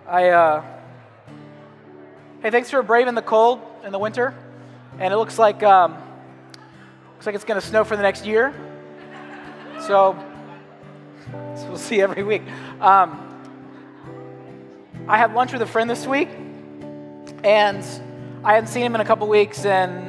Hey, thanks for braving the cold in the winter, and it looks like it's going to snow for the next year. So we'll see every week. I had lunch with a friend this week, and I hadn't seen him in a couple weeks, and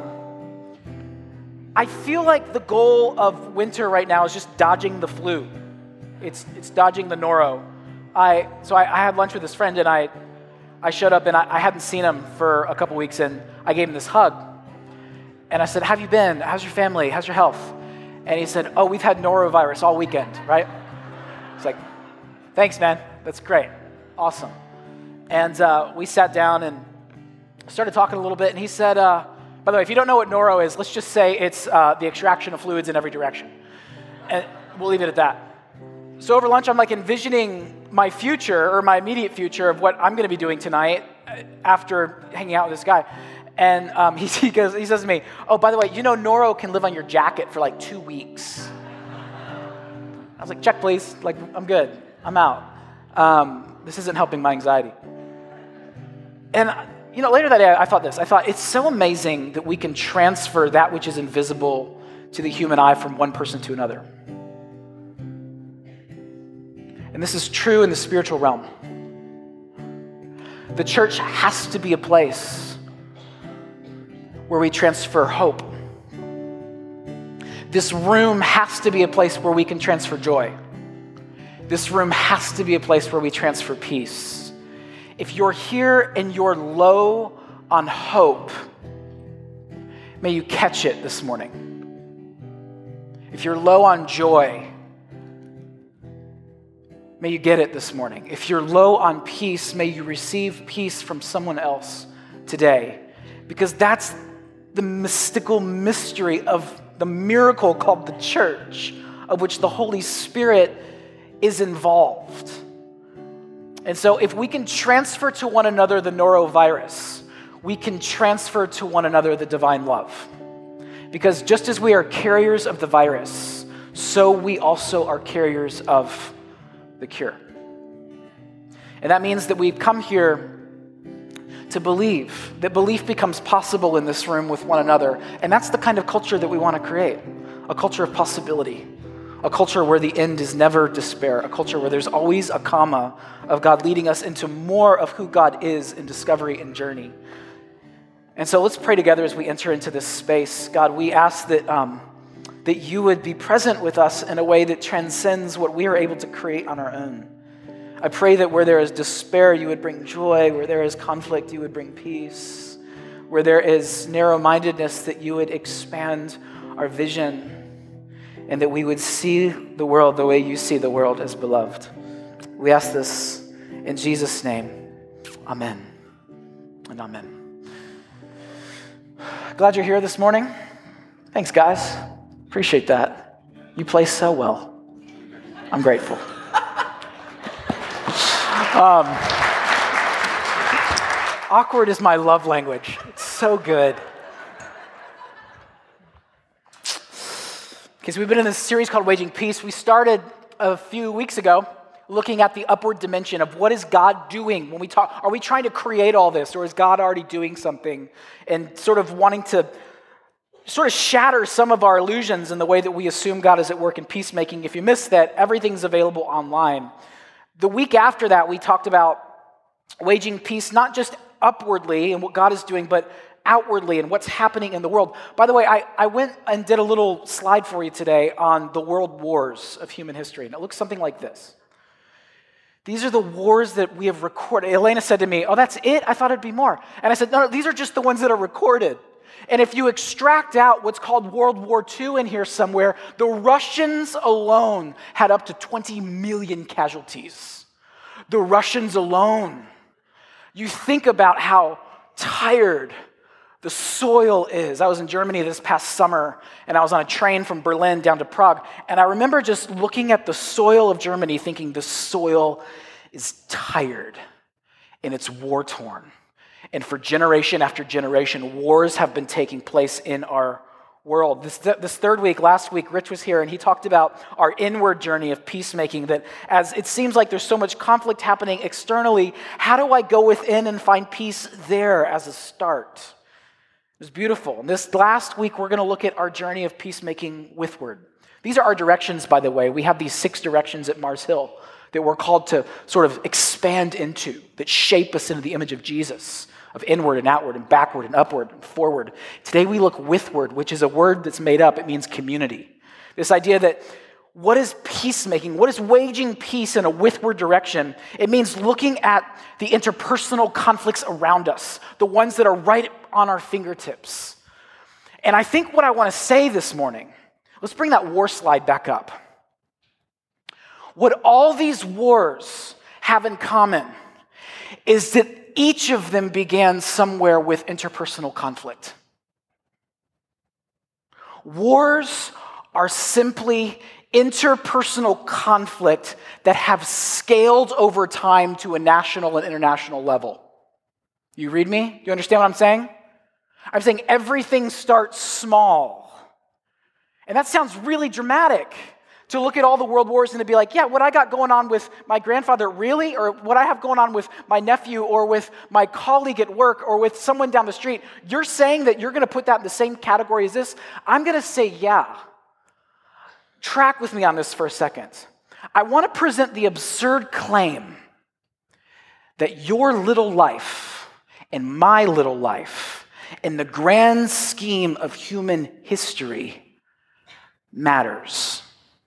I feel like the goal of winter right now is just dodging the flu. It's dodging the noro. So I had lunch with this friend, and I showed up, and I hadn't seen him for a couple weeks, and I gave him this hug. And I said, "How have you been? How's your family? How's your health?" And he said, "Oh, we've had norovirus all weekend," right? It's like, "Thanks, man. That's great. Awesome." And we sat down and started talking a little bit, and he said, by the way, if you don't know what noro is, let's just say it's the extraction of fluids in every direction. And we'll leave it at that. So over lunch, I'm like envisioning my future, or my immediate future, of what I'm going to be doing tonight after hanging out with this guy. And he says to me, "Oh, by the way, you know noro can live on your jacket for like 2 weeks." I was like, "Check, please. Like, I'm good. I'm out. This isn't helping my anxiety." And later that day, I thought it's so amazing that we can transfer that which is invisible to the human eye from one person to another. And this is true in the spiritual realm. The church has to be a place where we transfer hope. This room has to be a place where we can transfer joy. This room has to be a place where we transfer peace. If you're here and you're low on hope, may you catch it this morning. If you're low on joy, may you get it this morning. If you're low on peace, may you receive peace from someone else today. Because that's the mystical mystery of the miracle called the church, of which the Holy Spirit is involved. And so if we can transfer to one another the norovirus, we can transfer to one another the divine love. Because just as we are carriers of the virus, so we also are carriers of the cure. And that means that we've come here to believe, that belief becomes possible in this room with one another. And that's the kind of culture that we want to create, a culture of possibility, a culture where the end is never despair, a culture where there's always a comma of God leading us into more of who God is in discovery and journey. And so let's pray together as we enter into this space. God, we ask that you would be present with us in a way that transcends what we are able to create on our own. I pray that where there is despair, you would bring joy. Where there is conflict, you would bring peace. Where there is narrow-mindedness, that you would expand our vision, and that we would see the world the way you see the world as beloved. We ask this in Jesus' name. Amen and amen. Glad you're here this morning. Thanks, guys. Appreciate that. You play so well. I'm grateful. Awkward is my love language. It's so good. Okay, so we've been in this series called Waging Peace. We started a few weeks ago looking at the upward dimension of what is God doing when we talk. Are we trying to create all this, or is God already doing something? And sort of wanting to sort of shatter some of our illusions in the way that we assume God is at work in peacemaking. If you missed that, everything's available online. The week after that, we talked about waging peace, not just upwardly and what God is doing, but outwardly and what's happening in the world. By the way, I went and did a little slide for you today on the world wars of human history, and it looks something like this. These are the wars that we have recorded. Elena said to me, "Oh, that's it? I thought it'd be more." And I said, no, these are just the ones that are recorded. And if you extract out what's called World War II in here somewhere, the Russians alone had up to 20 million casualties. The Russians alone. You think about how tired the soil is. I was in Germany this past summer, and I was on a train from Berlin down to Prague, and I remember just looking at the soil of Germany thinking the soil is tired and it's war-torn. And for generation after generation, wars have been taking place in our world. This third week, last week, Rich was here and he talked about our inward journey of peacemaking, that as it seems like there's so much conflict happening externally, how do I go within and find peace there as a start? It was beautiful. And this last week, we're going to look at our journey of peacemaking withward. These are our directions, by the way. We have these 6 directions at Mars Hill that we're called to sort of expand into, that shape us into the image of Jesus, of inward and outward and backward and upward and forward. Today we look withward, which is a word that's made up. It means community. This idea that what is peacemaking? What is waging peace in a withward direction? It means looking at the interpersonal conflicts around us, the ones that are right on our fingertips. And I think what I want to say this morning, let's bring that war slide back up. What all these wars have in common is that each of them began somewhere with interpersonal conflict. Wars are simply interpersonal conflict that have scaled over time to a national and international level. You read me? You understand what I'm saying? I'm saying everything starts small. And that sounds really dramatic. To look at all the world wars and to be like, yeah, what I got going on with my grandfather, really? Or what I have going on with my nephew or with my colleague at work or with someone down the street, you're saying that you're going to put that in the same category as this? I'm going to say, yeah. Track with me on this for a second. I want to present the absurd claim that your little life and my little life in the grand scheme of human history matters.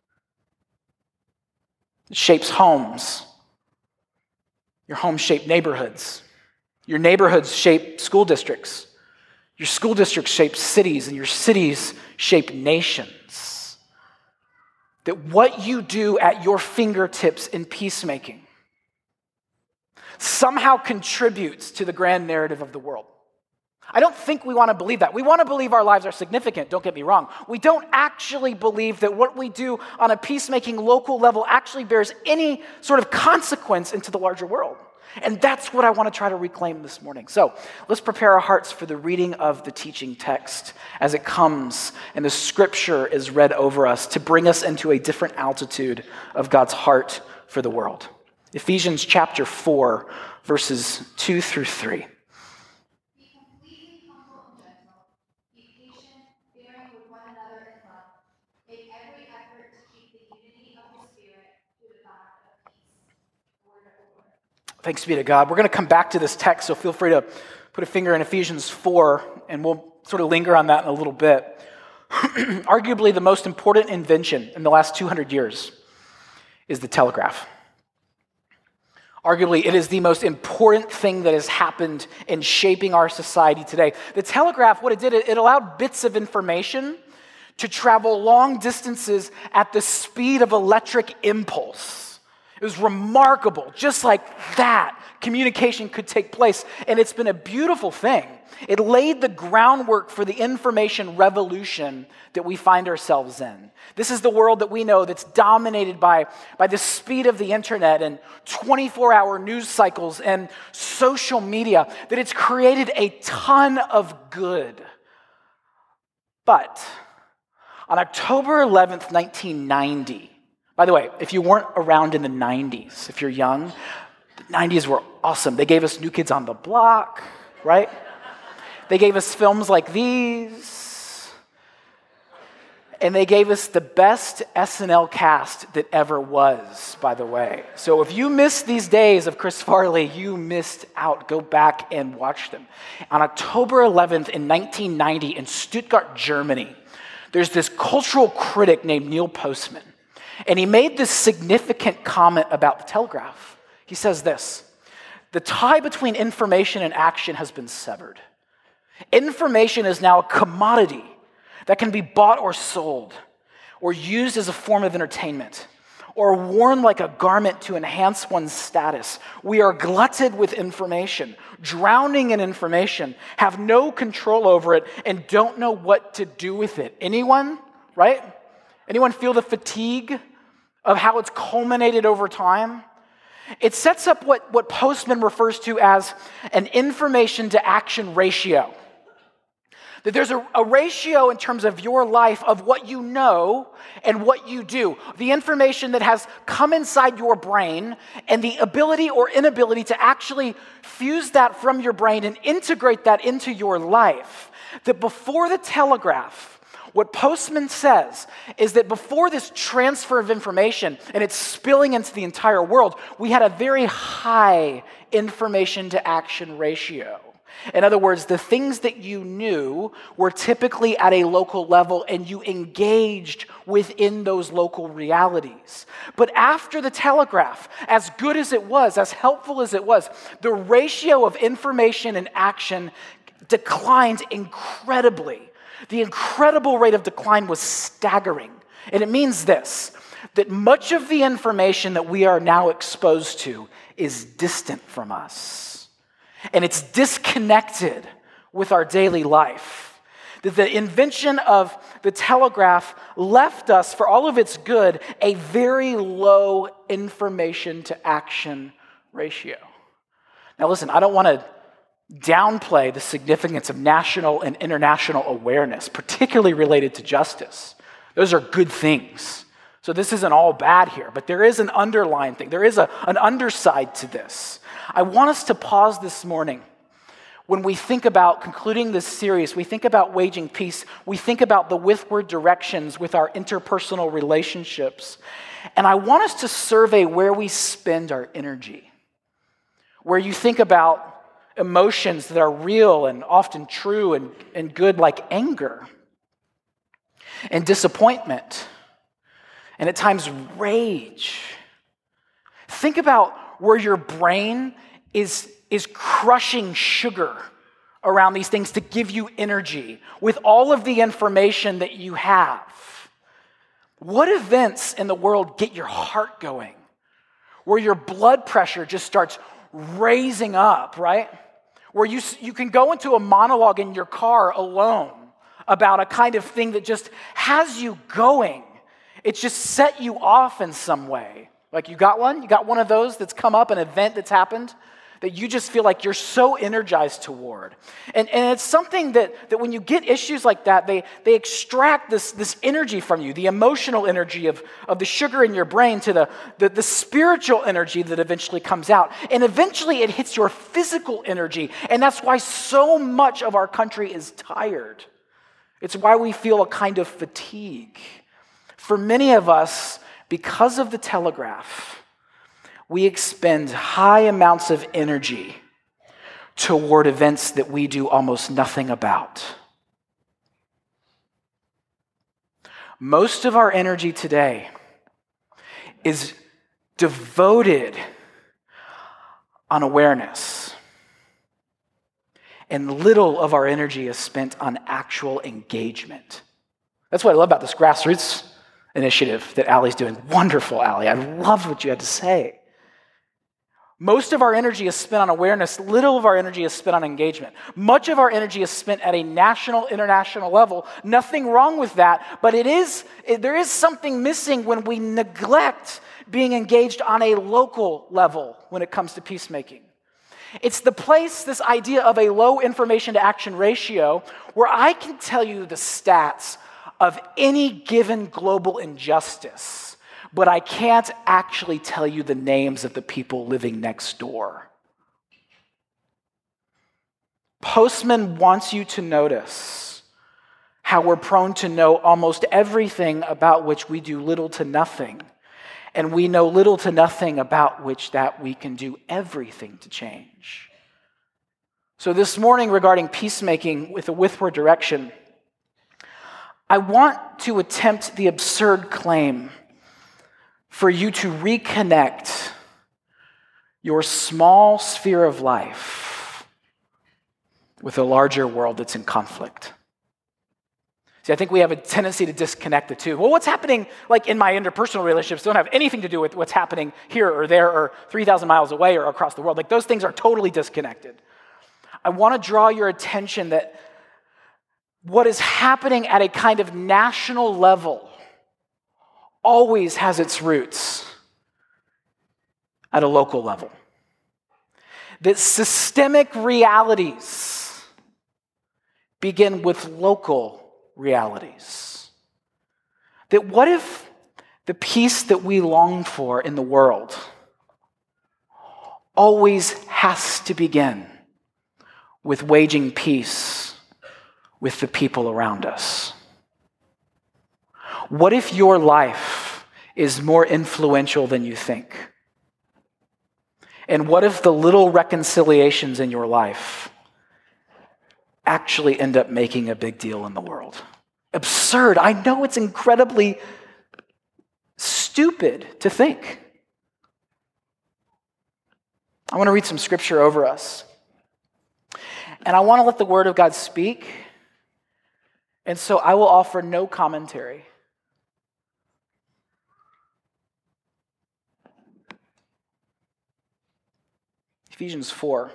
It shapes homes. Your homes shape neighborhoods. Your neighborhoods shape school districts. Your school districts shape cities, and your cities shape nations. That what you do at your fingertips in peacemaking somehow contributes to the grand narrative of the world. I don't think we want to believe that. We want to believe our lives are significant, don't get me wrong. We don't actually believe that what we do on a peacemaking local level actually bears any sort of consequence into the larger world. And that's what I want to try to reclaim this morning. So let's prepare our hearts for the reading of the teaching text as it comes and the scripture is read over us to bring us into a different altitude of God's heart for the world. Ephesians chapter 4, verses 2 through 3. Thanks be to God. We're going to come back to this text, so feel free to put a finger in Ephesians 4, and we'll sort of linger on that in a little bit. Arguably the most important invention in the last 200 years is the telegraph. Arguably, it is the most important thing that has happened in shaping our society today. The telegraph, what it did, it allowed bits of information to travel long distances at the speed of electric impulse. It was remarkable. Just like that, communication could take place. And it's been a beautiful thing. It laid the groundwork for the information revolution that we find ourselves in. This is the world that we know that's dominated by the speed of the internet and 24-hour news cycles and social media, that it's created a ton of good. But on October 11th, 1990, by the way, if you weren't around in the 90s, if you're young, the 90s were awesome. They gave us New Kids on the Block, right? They gave us films like these. And they gave us the best SNL cast that ever was, by the way. So if you missed these days of Chris Farley, you missed out. Go back and watch them. On October 11th in 1990 in Stuttgart, Germany, there's this cultural critic named Neil Postman. And he made this significant comment about the telegraph. He says this: the tie between information and action has been severed. Information is now a commodity that can be bought or sold, or used as a form of entertainment, or worn like a garment to enhance one's status. We are glutted with information, drowning in information, have no control over it, and don't know what to do with it. Anyone? Right? Anyone feel the fatigue of how it's culminated over time? It sets up what Postman refers to as an information to action ratio. That there's a ratio in terms of your life of what you know and what you do. The information that has come inside your brain and the ability or inability to actually fuse that from your brain and integrate that into your life. That before the telegraph, what Postman says is that before this transfer of information and it's spilling into the entire world, we had a very high information to action ratio. In other words, the things that you knew were typically at a local level and you engaged within those local realities. But after the telegraph, as good as it was, as helpful as it was, the ratio of information and action declined incredibly. The incredible rate of decline was staggering. And it means this, that much of the information that we are now exposed to is distant from us. And it's disconnected with our daily life. That the invention of the telegraph left us, for all of its good, a very low information to action ratio. Now listen, I don't want to downplay the significance of national and international awareness, particularly related to justice. Those are good things. So this isn't all bad here, but there is an underlying thing. There is an underside to this. I want us to pause this morning. When we think about concluding this series, we think about waging peace, we think about the withward directions with our interpersonal relationships. And I want us to survey where we spend our energy. Where you think about emotions that are real and often true and good, like anger and disappointment, and at times rage. Think about where your brain is crushing sugar around these things to give you energy with all of the information that you have. What events in the world get your heart going? Where your blood pressure just starts raising up, right? Where you can go into a monologue in your car alone about a kind of thing that just has you going. It's just set you off in some way. Like you got one? You got one of those that's come up, an event that's happened that you just feel like you're so energized toward. And it's something that when you get issues like that, they extract this energy from you, the emotional energy of the sugar in your brain to the spiritual energy that eventually comes out. And eventually it hits your physical energy. And that's why so much of our country is tired. It's why we feel a kind of fatigue. For many of us, because of the telegraph, we expend high amounts of energy toward events that we do almost nothing about. Most of our energy today is devoted on awareness, and little of our energy is spent on actual engagement. That's what I love about this grassroots initiative that Allie's doing. Wonderful, Allie. I loved what you had to say. Most of our energy is spent on awareness. Little of our energy is spent on engagement. Much of our energy is spent at a national, international level. Nothing wrong with that, but there is something missing when we neglect being engaged on a local level when it comes to peacemaking. It's the place, this idea of a low information to action ratio, where I can tell you the stats of any given global injustice, but I can't actually tell you the names of the people living next door. Postman wants you to notice how we're prone to know almost everything about which we do little to nothing, and we know little to nothing about which that we can do everything to change. So this morning, regarding peacemaking with a withward direction, I want to attempt the absurd claim for you to reconnect your small sphere of life with a larger world that's in conflict. See, I think we have a tendency to disconnect the two. Well, what's happening like in my interpersonal relationships don't have anything to do with what's happening here or there or 3,000 miles away or across the world. Like those things are totally disconnected. I want to draw your attention that what is happening at a kind of national level always has its roots at a local level. That systemic realities begin with local realities. That what if the peace that we long for in the world always has to begin with waging peace with the people around us? What if your life is more influential than you think? And what if the little reconciliations in your life actually end up making a big deal in the world? Absurd. I know it's incredibly stupid to think. I want to read some scripture over us. And I want to let the word of God speak. And so I will offer no commentary. Ephesians 4.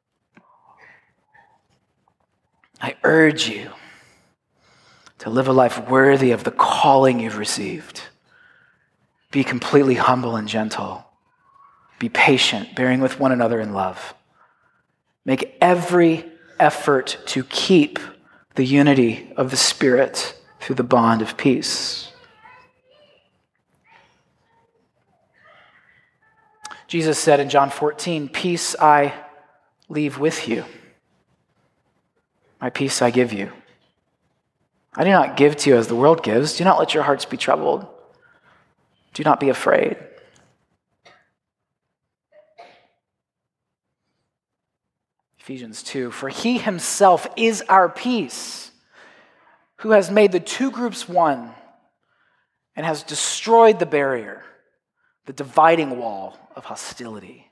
I urge you to live a life worthy of the calling you've received. Be completely humble and gentle. Be patient, bearing with one another in love. Make every effort to keep the unity of the Spirit through the bond of peace. Jesus said in John 14, "Peace I leave with you. My peace I give you. I do not give to you as the world gives. Do not let your hearts be troubled. Do not be afraid." Ephesians 2, "For he himself is our peace, who has made the two groups one and has destroyed the barrier, the dividing wall of hostility."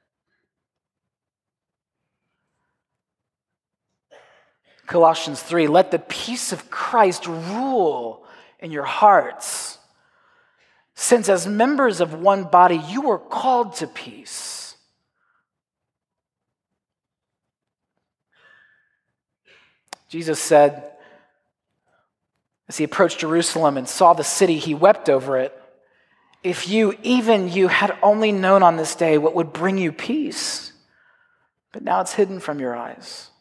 Colossians 3, "Let the peace of Christ rule in your hearts, since as members of one body you were called to peace." Jesus said, as he approached Jerusalem and saw the city, he wept over it. "If you, even you, had only known on this day what would bring you peace, but now it's hidden from your eyes."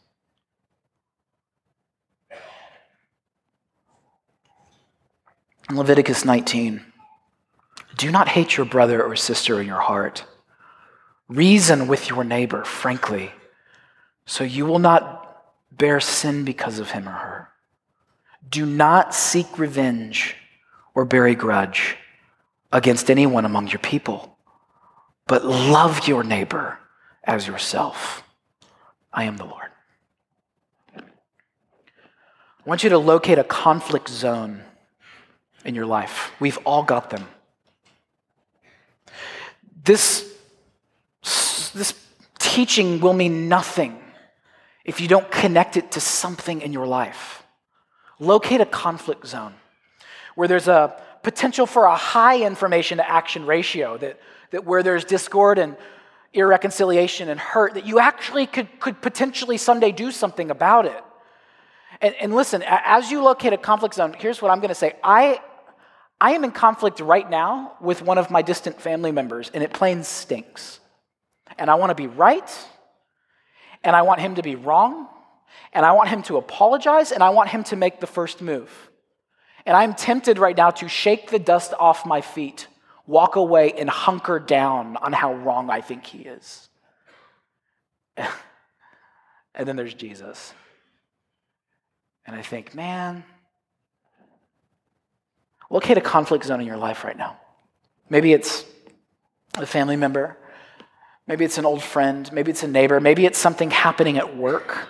In Leviticus 19, "Do not hate your brother or sister in your heart. Reason with your neighbor frankly, so you will not bear sin because of him or her. Do not seek revenge or bear a grudge against anyone among your people, but love your neighbor as yourself. I am the Lord." I want you to locate a conflict zone in your life. We've all got them. This teaching will mean nothing if you don't connect it to something in your life. Locate a conflict zone where there's a potential for a high information to action ratio, that where there's discord and irreconciliation and hurt, that you actually could potentially someday do something about it. And listen, as you locate a conflict zone, here's what I'm going to say. I am in conflict right now with one of my distant family members, and it plain stinks. And I want to be right, and I want him to be wrong, and I want him to apologize, and I want him to make the first move. And I'm tempted right now to shake the dust off my feet, walk away, and hunker down on how wrong I think he is. And then there's Jesus. And I think, man, locate a conflict zone in your life right now. Maybe it's a family member. Maybe it's an old friend. Maybe it's a neighbor. Maybe it's something happening at work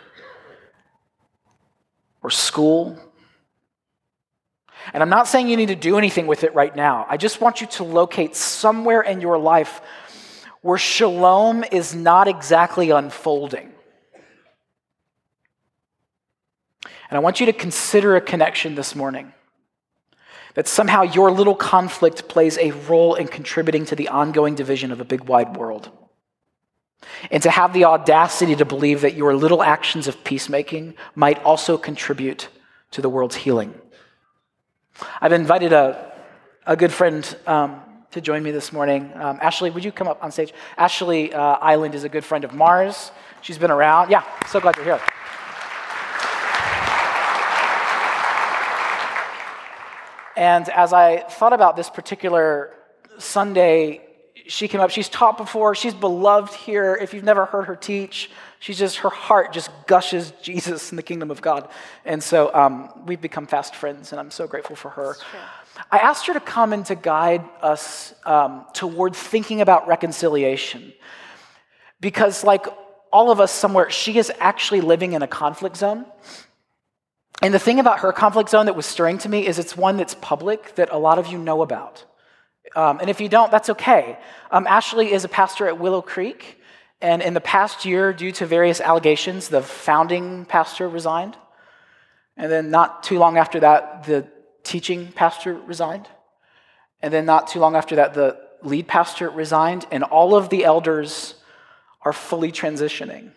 or school. And I'm not saying you need to do anything with it right now. I just want you to locate somewhere in your life where shalom is not exactly unfolding. And I want you to consider a connection this morning. That somehow your little conflict plays a role in contributing to the ongoing division of a big wide world. And to have the audacity to believe that your little actions of peacemaking might also contribute to the world's healing. I've invited a good friend to join me this morning. Ashley, would you come up on stage? Ashley Island is a good friend of Mars. She's been around. Yeah, so glad you're here. And as I thought about this particular Sunday, she came up. She's taught before. She's beloved here. If you've never heard her teach, her heart just gushes Jesus in the kingdom of God. And so we've become fast friends, and I'm so grateful for her. I asked her to come and to guide us toward thinking about reconciliation. Because like all of us somewhere, she is actually living in a conflict zone. And the thing about her conflict zone that was stirring to me is it's one that's public, that a lot of you know about. And if you don't, that's okay. Ashley is a pastor at Willow Creek. And in the past year, due to various allegations, the founding pastor resigned. And then not too long after that, the teaching pastor resigned. And then not too long after that, the lead pastor resigned. And all of the elders are fully transitioning.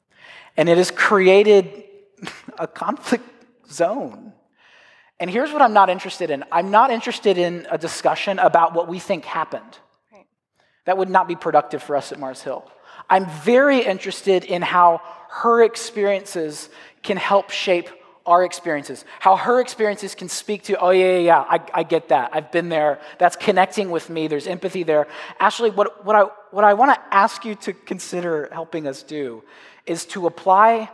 And it has created a conflict zone. And here's what I'm not interested in. I'm not interested in a discussion about what we think happened. Right. That would not be productive for us at Mars Hill. I'm very interested in how her experiences can help shape our experiences. How her experiences can speak to, I get that. I've been there. That's connecting with me. There's empathy there. Ashley, what I want to ask you to consider helping us do is to apply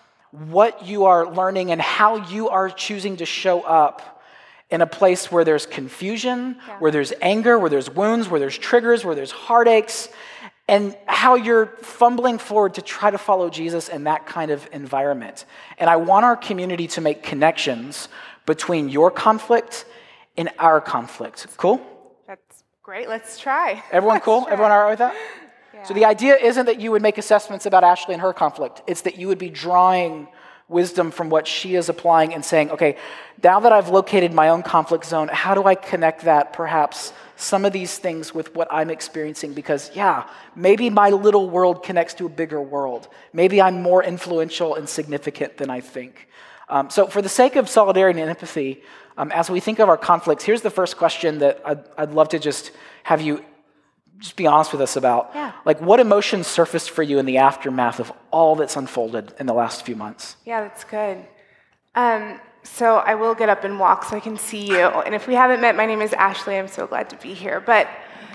what you are learning and how you are choosing to show up in a place where there's confusion, where there's anger, where there's wounds, where there's triggers, where there's heartaches, and how you're fumbling forward to try to follow Jesus in that kind of environment. And I want our community to make connections between your conflict and our conflict. Cool? That's great. Let's try. Everyone cool? Try. Everyone all right with that? Yeah. So the idea isn't that you would make assessments about Ashley and her conflict. It's that you would be drawing wisdom from what she is applying and saying, okay, now that I've located my own conflict zone, how do I connect that, perhaps, some of these things with what I'm experiencing? Because, maybe my little world connects to a bigger world. Maybe I'm more influential and significant than I think. So for the sake of solidarity and empathy, as we think of our conflicts, here's the first question that I'd love to just have you just be honest with us about. Yeah. Like, what emotions surfaced for you in the aftermath of all that's unfolded in the last few months? Yeah, that's good. So I will get up and walk so I can see you. And if we haven't met, my name is Ashley. I'm so glad to be here. But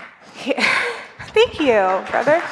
thank you, brother.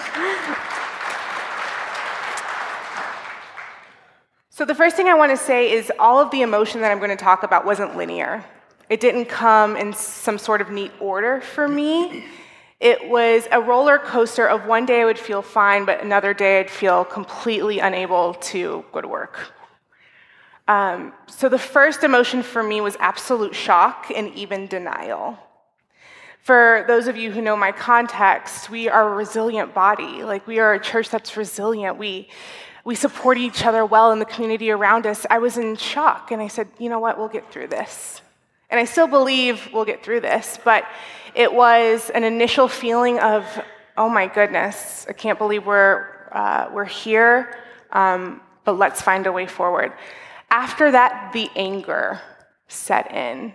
So the first thing I want to say is all of the emotion that I'm going to talk about wasn't linear. It didn't come in some sort of neat order for me. It was a roller coaster of one day I would feel fine, but another day I'd feel completely unable to go to work. So the first emotion for me was absolute shock and even denial. For those of you who know my context, we are a resilient body. Like, we are a church that's resilient. We support each other well in the community around us. I was in shock, and I said, you know what, we'll get through this. And I still believe we'll get through this, but it was an initial feeling of, oh my goodness, I can't believe we're here, but let's find a way forward. After that, the anger set in.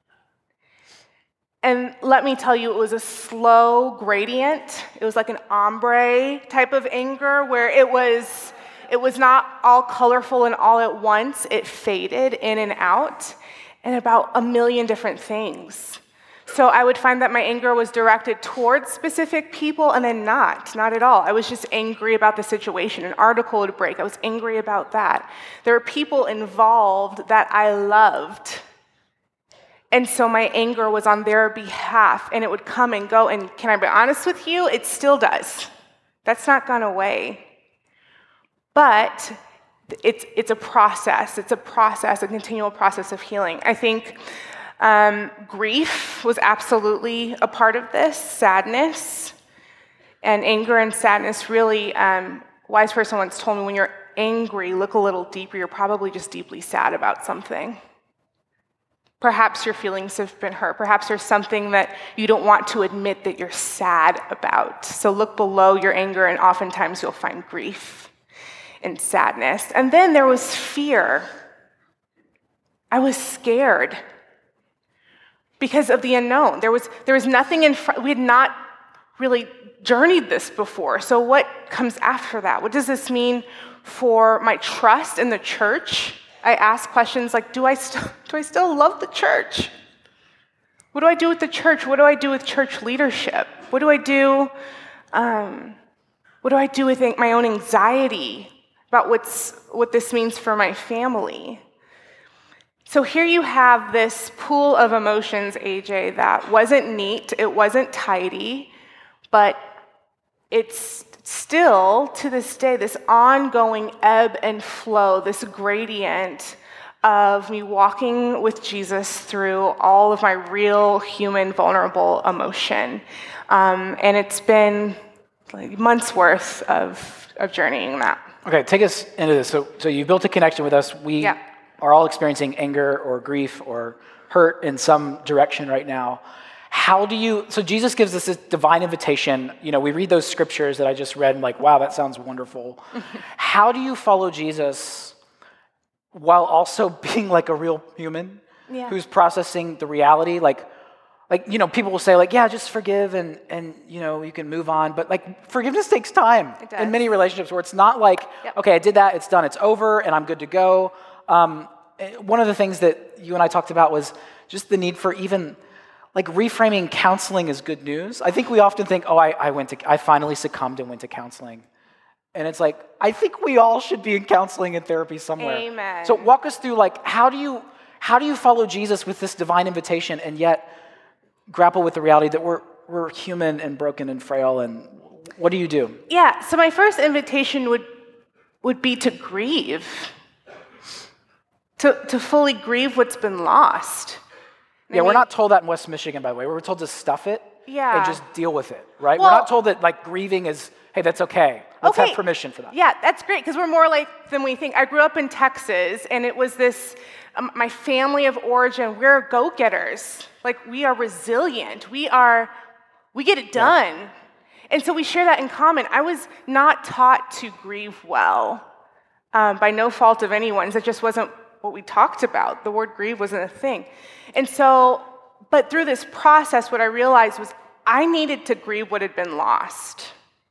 And let me tell you, it was a slow gradient. It was like an ombre type of anger where it was not all colorful and all at once. It faded in and out, and about a million different things. So I would find that my anger was directed towards specific people and then not at all. I was just angry about the situation. An article would break. I was angry about that. There were people involved that I loved. And so my anger was on their behalf, and it would come and go. And can I be honest with you? It still does. That's not gone away. But it's a process. It's a continual process of healing. I think grief was absolutely a part of this, sadness. And anger and sadness really, wise person once told me, when you're angry, look a little deeper. You're probably just deeply sad about something. Perhaps your feelings have been hurt. Perhaps there's something that you don't want to admit that you're sad about. So look below your anger, and oftentimes you'll find grief and sadness. And then there was fear. I was scared because of the unknown. There was nothing in front. We had not really journeyed this before. So what comes after that? What does this mean for my trust in the church? I ask questions like, do I still love the church? What do I do with the church? What do I do with church leadership? What do I do with my own anxiety about what this means for my family? So here you have this pool of emotions, AJ, that wasn't neat, it wasn't tidy, but it's still, to this day, this ongoing ebb and flow, this gradient of me walking with Jesus through all of my real, human, vulnerable emotion. And it's been like months worth of journeying that. Okay, take us into this. So you built a connection with us. We are all experiencing anger or grief or hurt in some direction right now. So Jesus gives us this divine invitation. We read those scriptures that I just read and like, wow, that sounds wonderful. How do you follow Jesus while also being like a real human who's processing the reality? Like, people will say like, yeah, just forgive and you can move on. But like forgiveness takes time in many relationships where it's not like, okay, I did that, it's done, it's over, and I'm good to go. One of the things that you and I talked about was just the need for even like reframing counseling as good news. I think we often think, I finally succumbed and went to counseling. And it's like, I think we all should be in counseling and therapy somewhere. Amen. So walk us through like, how do you follow Jesus with this divine invitation and yet grapple with the reality that we're human and broken and frail, and what do you do? Yeah, so my first invitation would be to grieve. To fully grieve what's been lost. We're not told that in West Michigan, by the way. We're told to stuff it and just deal with it, right? Well, we're not told that like grieving is, hey, that's okay. Let's have permission for that. Yeah, that's great, because we're more like than we think. I grew up in Texas, and it was this, my family of origin, we're go-getters. Like, we are resilient. We get it done. Yeah. And so we share that in common. I was not taught to grieve well by no fault of anyone's. It just wasn't what we talked about. The word grieve wasn't a thing. And so, but through this process, what I realized was I needed to grieve what had been lost.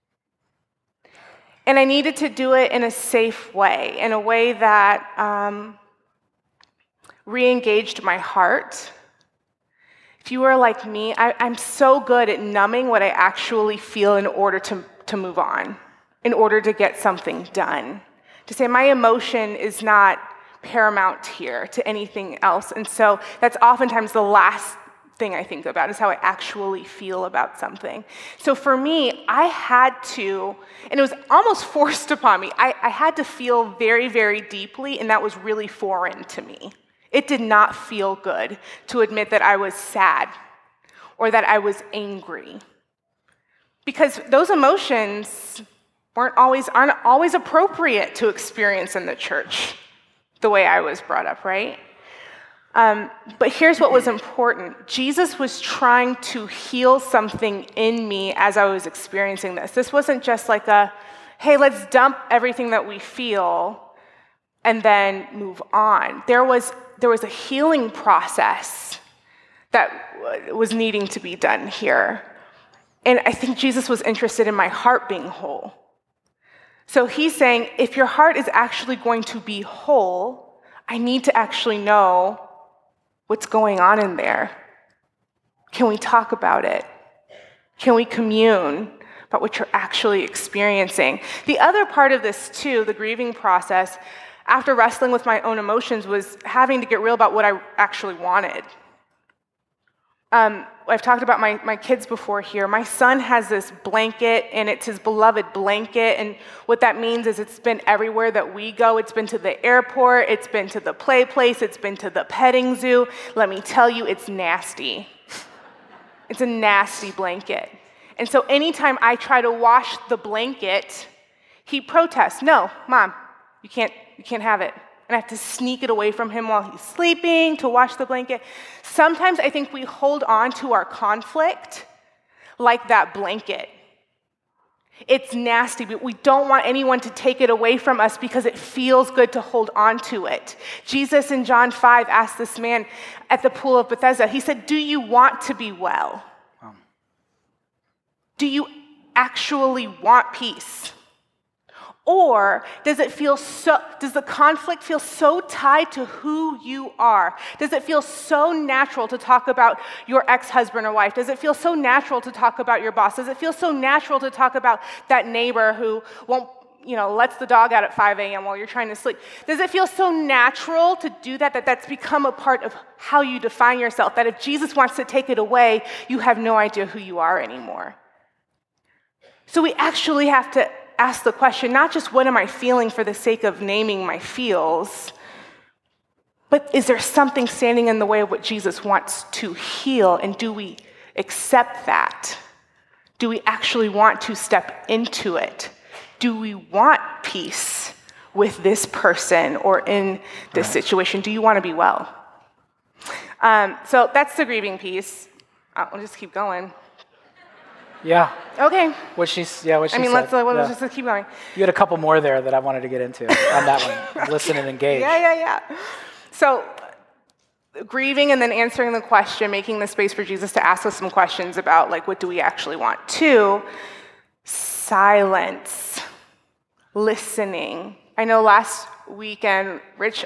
And I needed to do it in a safe way, in a way that re-engaged my heart. If you are like me, I'm so good at numbing what I actually feel in order to move on, in order to get something done. To say my emotion is not paramount here to anything else. And so that's oftentimes the last thing I think about, is how I actually feel about something. So for me, I had to, and it was almost forced upon me, I had to feel very, very deeply, and that was really foreign to me. It did not feel good to admit that I was sad or that I was angry, because those emotions aren't always appropriate to experience in the church the way I was brought up, right? But here's what was important. Jesus was trying to heal something in me as I was experiencing this. This wasn't just like hey, let's dump everything that we feel and then move on. There was a healing process that was needing to be done here. And I think Jesus was interested in my heart being whole. So he's saying, if your heart is actually going to be whole, I need to actually know what's going on in there. Can we talk about it? Can we commune about what you're actually experiencing? The other part of this, too, the grieving process, after wrestling with my own emotions, was having to get real about what I actually wanted. I've talked about my kids before here. My son has this blanket, and it's his beloved blanket, and what that means is it's been everywhere that we go. It's been to the airport, it's been to the play place, it's been to the petting zoo. Let me tell you, it's nasty. It's a nasty blanket. And so anytime I try to wash the blanket, he protests. No, Mom, you can't have it. And I have to sneak it away from him while he's sleeping to wash the blanket. Sometimes I think we hold on to our conflict like that blanket. It's nasty, but we don't want anyone to take it away from us because it feels good to hold on to it. Jesus in John 5 asked this man at the pool of Bethesda, he said, do you want to be well? Do you actually want peace? Or does the conflict feel so tied to who you are? Does it feel so natural to talk about your ex-husband or wife? Does it feel so natural to talk about your boss? Does it feel so natural to talk about that neighbor who won't, lets the dog out at 5 a.m. while you're trying to sleep? Does it feel so natural to do that that's become a part of how you define yourself, that if Jesus wants to take it away, you have no idea who you are anymore? So we actually have to ask the question, not just what am I feeling for the sake of naming my feels, but is there something standing in the way of what Jesus wants to heal, and do we accept that? Do we actually want to step into it? Do we want peace with this person or in this situation? Do you want to be well? So that's the grieving piece. I'll just keep going. Yeah. Okay. What she said. Let's just keep going. You had a couple more there that I wanted to get into on that one. Listen and engage. Yeah. So grieving and then answering the question, making the space for Jesus to ask us some questions about, what do we actually want? 2, silence, listening. I know last weekend, Rich,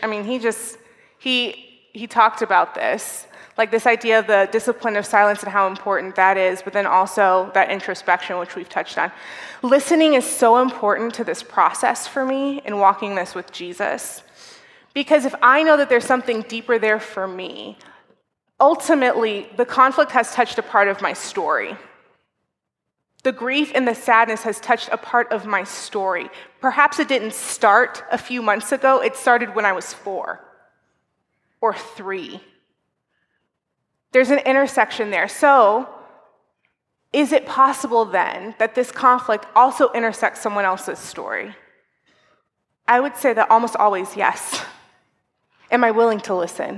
he talked about this. This idea of the discipline of silence and how important that is, but then also that introspection, which we've touched on. Listening is so important to this process for me in walking this with Jesus. Because if I know that there's something deeper there for me, ultimately, the conflict has touched a part of my story. The grief and the sadness has touched a part of my story. Perhaps it didn't start a few months ago. It started when I was 4 or 3. There's an intersection there. So, is it possible then that this conflict also intersects someone else's story? I would say that almost always yes. Am I willing to listen?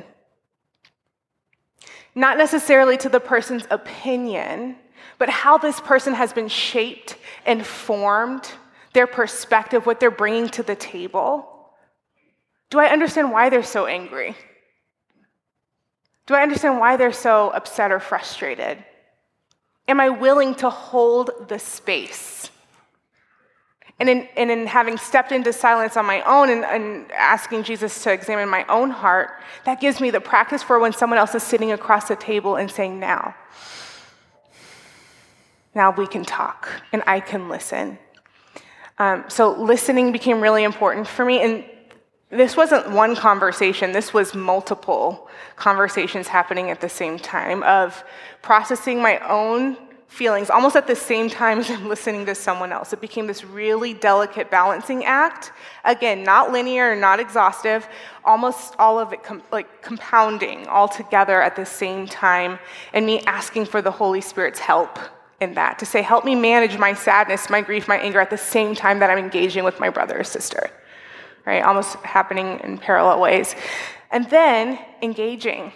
Not necessarily to the person's opinion, but how this person has been shaped and formed, their perspective, what they're bringing to the table. Do I understand why they're so angry? Do I understand why they're so upset or frustrated? Am I willing to hold the space? And in having stepped into silence on my own and asking Jesus to examine my own heart, that gives me the practice for when someone else is sitting across the table and saying, now we can talk and I can listen. So listening became really important for me. And this wasn't one conversation, this was multiple conversations happening at the same time of processing my own feelings almost at the same time as I'm listening to someone else. It became this really delicate balancing act. Again, not linear, not exhaustive, almost all of it compounding all together at the same time, and me asking for the Holy Spirit's help in that, to say, help me manage my sadness, my grief, my anger at the same time that I'm engaging with my brother or sister. Right, almost happening in parallel ways. And then engaging.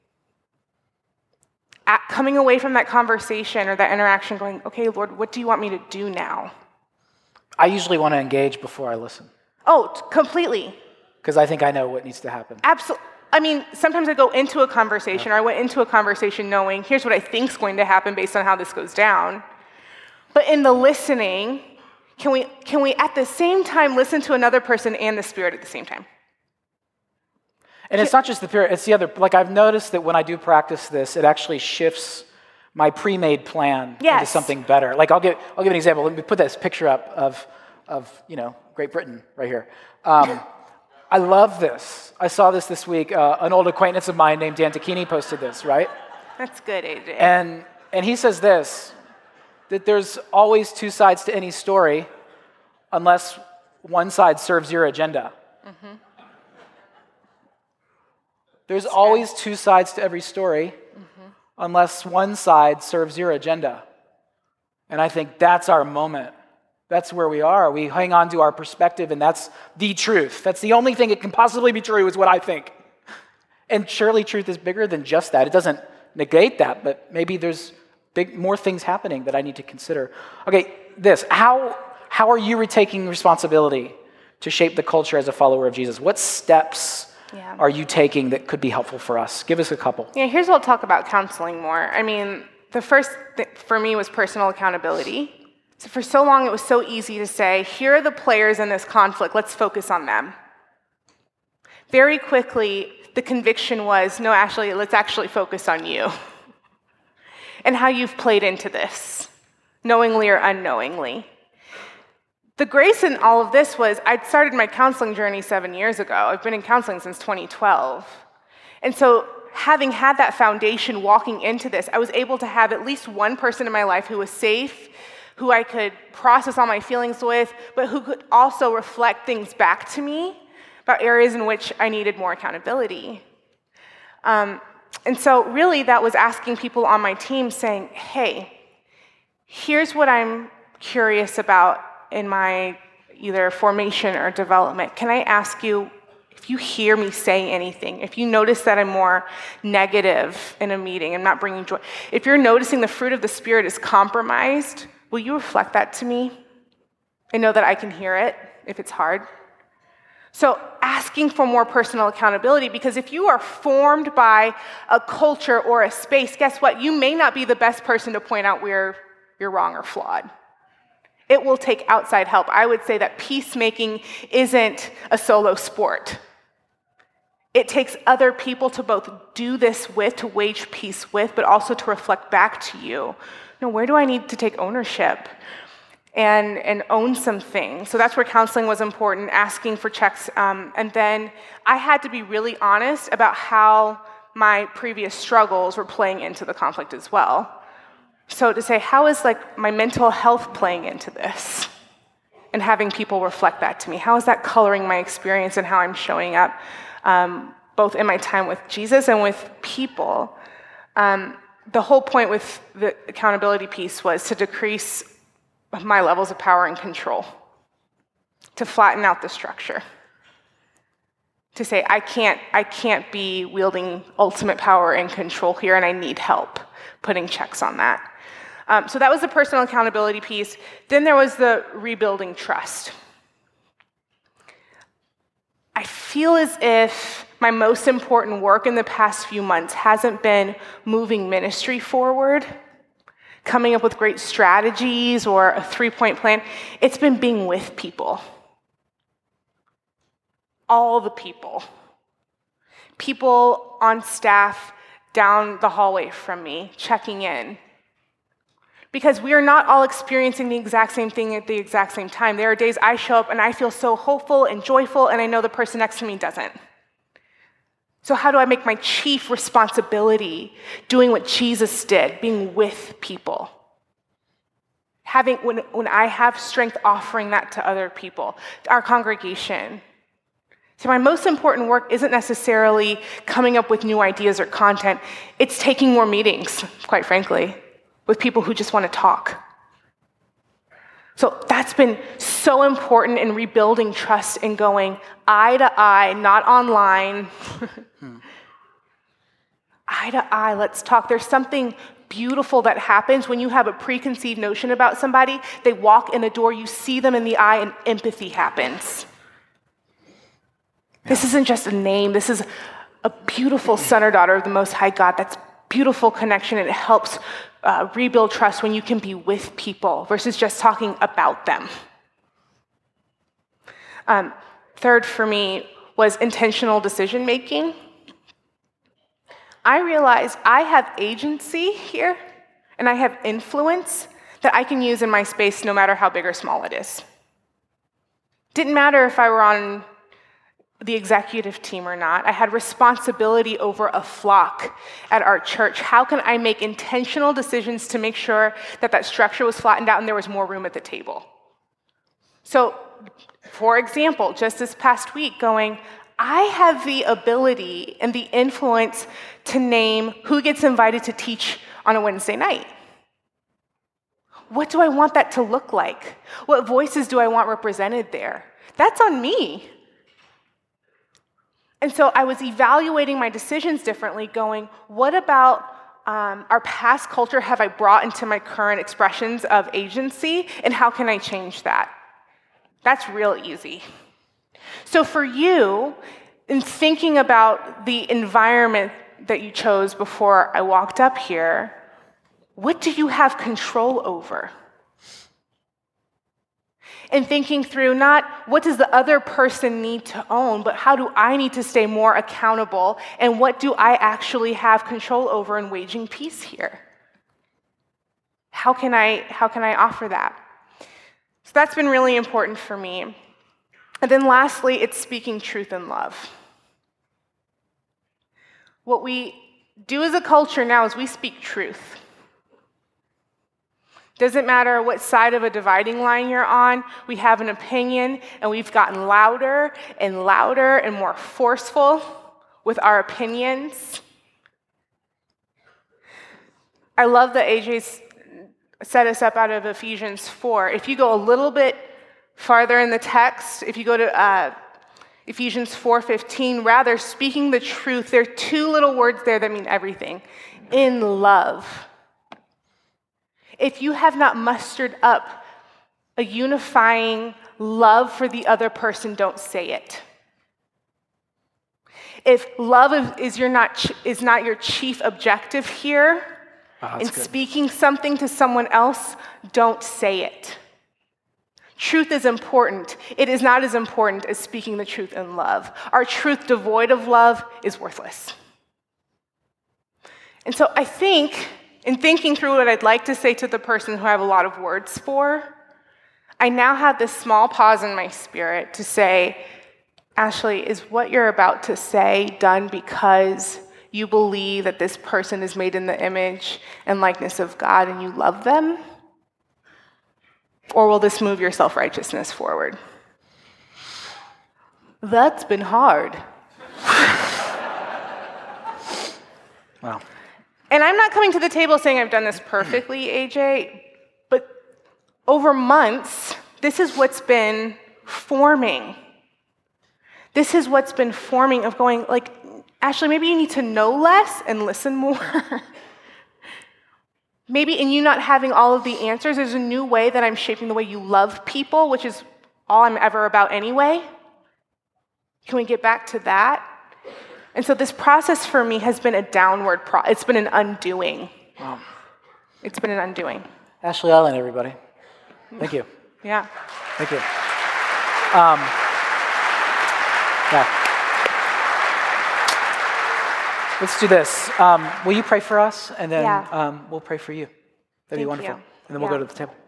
Coming away from that conversation or that interaction going, okay, Lord, what do you want me to do now? I usually want to engage before I listen. Oh, completely. Because I think I know what needs to happen. Absolutely. Sometimes I go into a conversation, or I went into a conversation knowing, here's what I think is going to happen based on how this goes down. But in the listening, can we at the same time listen to another person and the Spirit at the same time? And it's not just the Spirit, it's the other. I've noticed that when I do practice this, it actually shifts my pre-made plan into something better. I'll give an example. Let me put this picture up of Great Britain right here. I love this. I saw this week. An old acquaintance of mine named Dan Tacchini posted this, right? That's good, AJ. And he says this, that there's always two sides to any story unless one side serves your agenda. Mm-hmm. There's always two sides to every story unless one side serves your agenda. And I think that's our moment. That's where we are. We hang on to our perspective, and that's the truth. That's the only thing that can possibly be true is what I think. And surely truth is bigger than just that. It doesn't negate that, but maybe there's more things happening that I need to consider. Okay, how are you retaking responsibility to shape the culture as a follower of Jesus? What steps are you taking that could be helpful for us? Give us a couple. Yeah, here's what I'll talk about counseling more. The first thing for me was personal accountability. So for so long, it was so easy to say, here are the players in this conflict, let's focus on them. Very quickly, the conviction was, no, Ashley, let's actually focus on you and how you've played into this, knowingly or unknowingly. The grace in all of this was I'd started my counseling journey 7 years ago. I've been in counseling since 2012. And so having had that foundation walking into this, I was able to have at least one person in my life who was safe, who I could process all my feelings with, but who could also reflect things back to me about areas in which I needed more accountability. And so really that was asking people on my team saying, hey, here's what I'm curious about in my either formation or development. Can I ask you, if you hear me say anything, if you notice that I'm more negative in a meeting, I'm not bringing joy, if you're noticing the fruit of the Spirit is compromised, will you reflect that to me and know that I can hear it if it's hard? So asking for more personal accountability, because if you are formed by a culture or a space, guess what? You may not be the best person to point out where you're wrong or flawed. It will take outside help. I would say that peacemaking isn't a solo sport. It takes other people to both do this with, to wage peace with, but also to reflect back to you. Where do I need to take ownership and own some things? So that's where counseling was important, asking for checks. And then I had to be really honest about how my previous struggles were playing into the conflict as well. So to say, how is my mental health playing into this? And having people reflect that to me. How is that coloring my experience and how I'm showing up, both in my time with Jesus and with people? The whole point with the accountability piece was to decrease my levels of power and control, to flatten out the structure, to say, I can't be wielding ultimate power and control here, and I need help putting checks on that. So that was the personal accountability piece. Then there was the rebuilding trust. I feel as if my most important work in the past few months hasn't been moving ministry forward, coming up with great strategies or a 3-point plan. It's been being with people. All the people. People on staff down the hallway from me, checking in. Because we are not all experiencing the exact same thing at the exact same time. There are days I show up and I feel so hopeful and joyful, and I know the person next to me doesn't. So how do I make my chief responsibility doing what Jesus did, being with people? When I have strength, offering that to other people, our congregation. So my most important work isn't necessarily coming up with new ideas or content. It's taking more meetings, quite frankly, with people who just want to talk. So that's been so important in rebuilding trust and going eye to eye, not online. Eye to eye, let's talk. There's something beautiful that happens when you have a preconceived notion about somebody. They walk in the door, you see them in the eye, and empathy happens. This isn't just a name. This is a beautiful son or daughter of the Most High God. That's beautiful connection, and it helps rebuild trust when you can be with people versus just talking about them. Third for me was intentional decision making. I realized I have agency here and I have influence that I can use in my space no matter how big or small it is. Didn't matter if I were on the executive team or not. I had responsibility over a flock at our church. How can I make intentional decisions to make sure that that structure was flattened out and there was more room at the table? So, for example, just this past week I have the ability and the influence to name who gets invited to teach on a Wednesday night. What do I want that to look like? What voices do I want represented there? That's on me. And so I was evaluating my decisions differently, going, what about our past culture have I brought into my current expressions of agency, and how can I change that? That's real easy. So for you, in thinking about the environment that you chose before I walked up here, what do you have control over? and thinking through not what does the other person need to own, but how do I need to stay more accountable, and what do I actually have control over in waging peace here? How can I offer that? So that's been really important for me. And then lastly, it's speaking truth in love. What we do as a culture now is we speak truth. Doesn't matter what side of a dividing line you're on, we have an opinion, and we've gotten louder and louder and more forceful with our opinions. I love that AJ's set us up out of Ephesians 4. If you go a little bit farther in the text, if you go to Ephesians 4:15, rather speaking the truth, there are two little words there that mean everything. In love. If you have not mustered up a unifying love for the other person, don't say it. If love is not your chief objective here, in speaking something to someone else, don't say it. Truth is important. It is not as important as speaking the truth in love. Our truth devoid of love is worthless. And so I think, in thinking through what I'd like to say to the person who I have a lot of words for, I now have this small pause in my spirit to say, Ashley, is what you're about to say done because you believe that this person is made in the image and likeness of God and you love them? Or will this move your self-righteousness forward? That's been hard. Wow. And I'm not coming to the table saying I've done this perfectly, AJ, but over months, this is what's been forming. This is what's been forming of going, like, Ashley, maybe you need to know less and listen more. Maybe in you not having all of the answers, there's a new way that I'm shaping the way you love people, which is all I'm ever about anyway. Can we get back to that? And so this process for me has been a downward it's been an undoing. Wow. It's been an undoing. Ashley Allen, everybody. Thank you. Yeah. Thank you. Yeah. Let's do this. Will you pray for us? And then we'll pray for you. That'd be wonderful. And then we'll go to the table.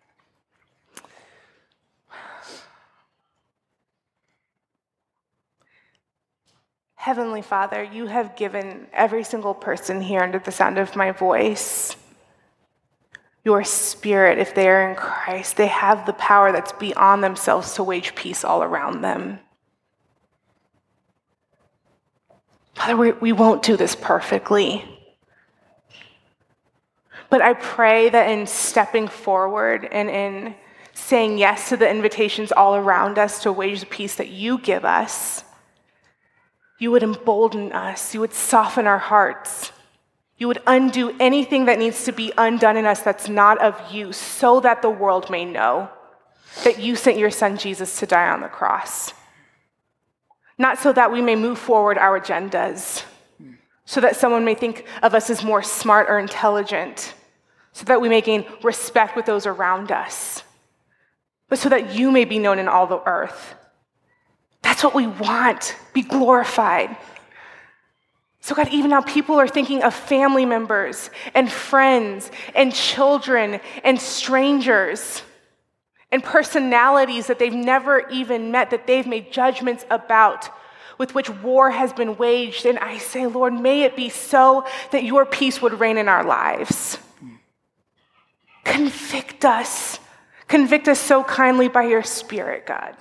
Heavenly Father, you have given every single person here under the sound of my voice your spirit. If they are in Christ, they have the power that's beyond themselves to wage peace all around them. Father, we won't do this perfectly. But I pray that in stepping forward and in saying yes to the invitations all around us to wage the peace that you give us, you would embolden us, you would soften our hearts, you would undo anything that needs to be undone in us that's not of you, so that the world may know that you sent your son Jesus to die on the cross. Not so that we may move forward our agendas, so that someone may think of us as more smart or intelligent, so that we may gain respect with those around us, but so that you may be known in all the earth. That's what we want, be glorified. So God, even now people are thinking of family members and friends and children and strangers and personalities that they've never even met, that they've made judgments about, with which war has been waged. And I say, Lord, may it be so that your peace would reign in our lives. Convict us. Convict us so kindly by your Spirit, God.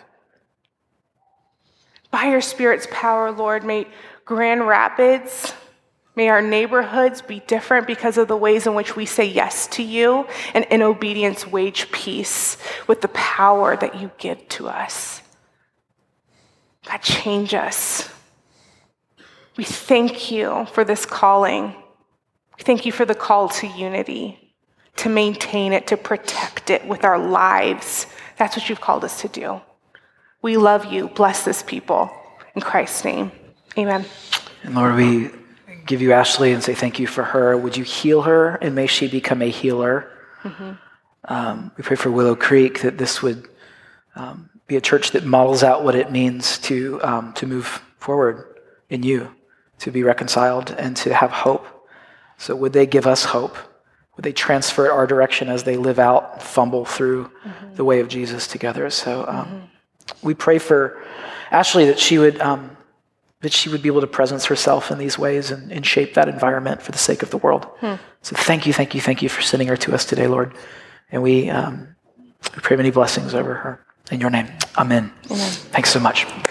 By your Spirit's power, Lord, may Grand Rapids, may our neighborhoods be different because of the ways in which we say yes to you and in obedience wage peace with the power that you give to us. God, change us. We thank you for this calling. We thank you for the call to unity, to maintain it, to protect it with our lives. That's what you've called us to do. We love you. Bless this people. In Christ's name, amen. And Lord, we give you Ashley and say thank you for her. Would you heal her and may she become a healer? Mm-hmm. We pray for Willow Creek that this would be a church that models out what it means to move forward in you, to be reconciled and to have hope. So would they give us hope? Would they transfer it our direction as they live out, fumble through the way of Jesus together? So we pray for Ashley that she would be able to presence herself in these ways and shape that environment for the sake of the world. So thank you for sending her to us today, Lord. And we pray many blessings over her. In your name, amen. Thanks so much.